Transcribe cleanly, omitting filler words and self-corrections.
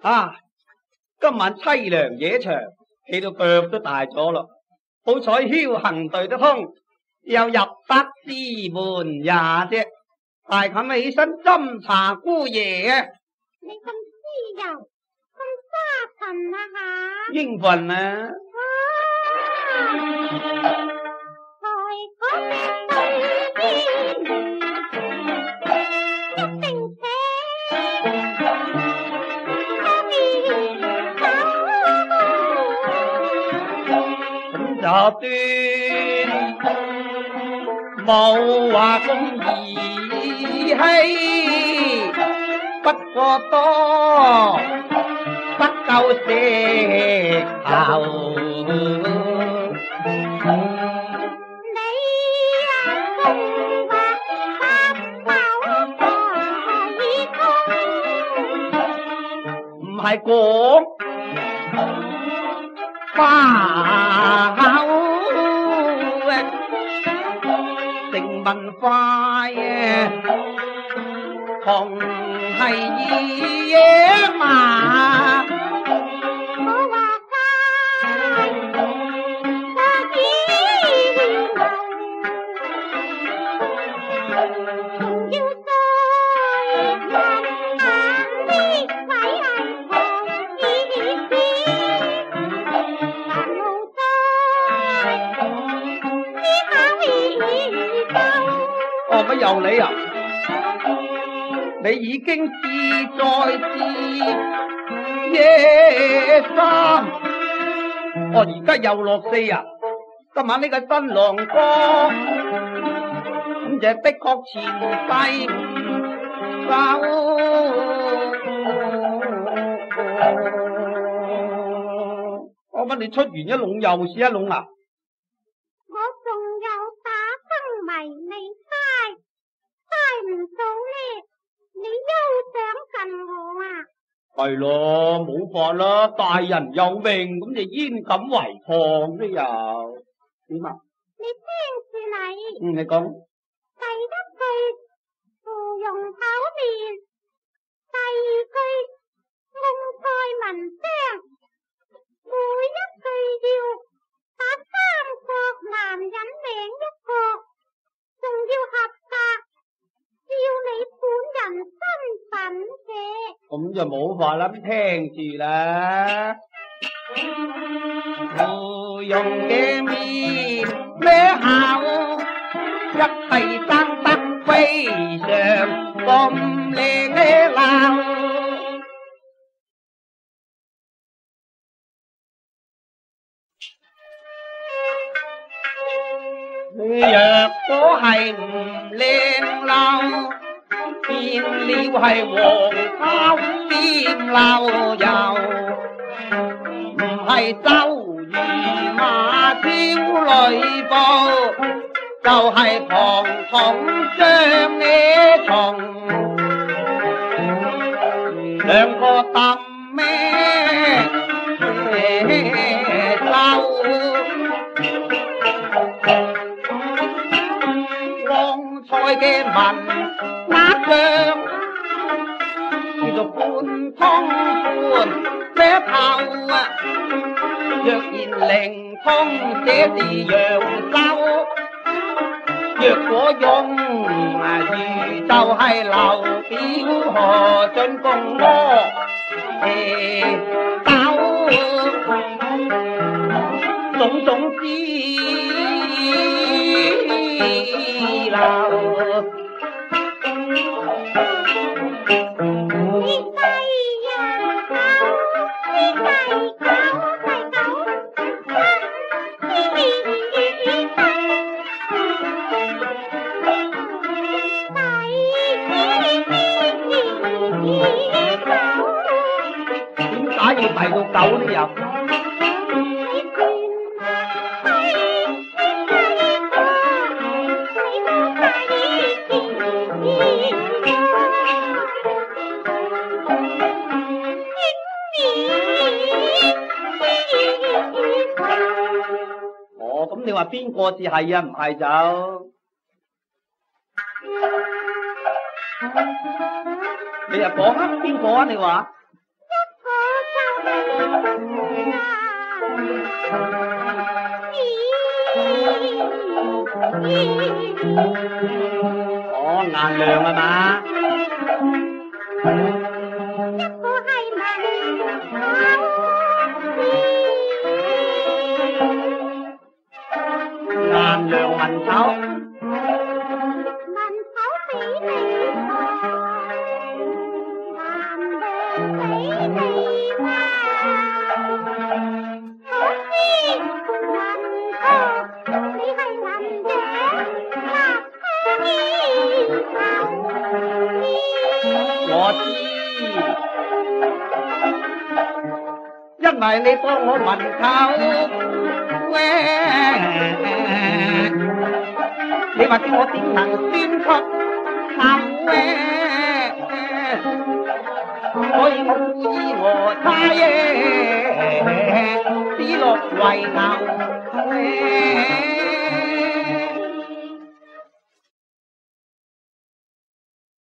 啊，今晚凄涼野長，企到腳都大咗咯。好彩僥倖對得通，又入得師門也啫。大冚起身斟茶姑爺啊！ 你咁滋油，咁沙塵啊吓？ 應份啊！ 才講對天一定且咁就端冇話咁兒戲，不過多不夠食頭。唔係講花口成文化嘅，同係野馬。 我話齋，我只要乜又你啊？你已經志在志夜三，而家又落四啊！今晚呢個新郎哥，咁就的確前世唔夠。我問你出完一籠又試一籠啊？ 我仲有打燈迷你猜，猜唔到呢，你休想近我啊！ 係咯，冇法啦，大人有命，咁就焉敢違抗呢又？點啊？ 你聽住你。 你講。 第一句芙蓉口面，第二句蕹菜聞香，每一句要打三個男人名一個，仲要合格，要你本人身份嘅。 咁就冇法啦，聽住啦。芙蓉嘅面咩口，一係生得非常咁靚嘅流。你若果係唔靚流，變了係黃包邊流油，唔係周瑜馬超呂布，就係唐統張呢蟲，兩個揼咩周？蕹菜嘅文額上，叫做半通半咩頭啊！若然靈通寫字揚州，若果用如就係劉表何進共柯斗，種種之流。點解要提到狗呢又？咁你話邊個至係啊？唔係就你又講啊？邊個啊？你話一個哦，眼亮啊嘛？ 一個係文口眼亮文丑。 比你男良比你壞，可知文哥你係銀井立我知，因為你當我文丑你話叫我點能宣出口所以我故意我猜只落為牛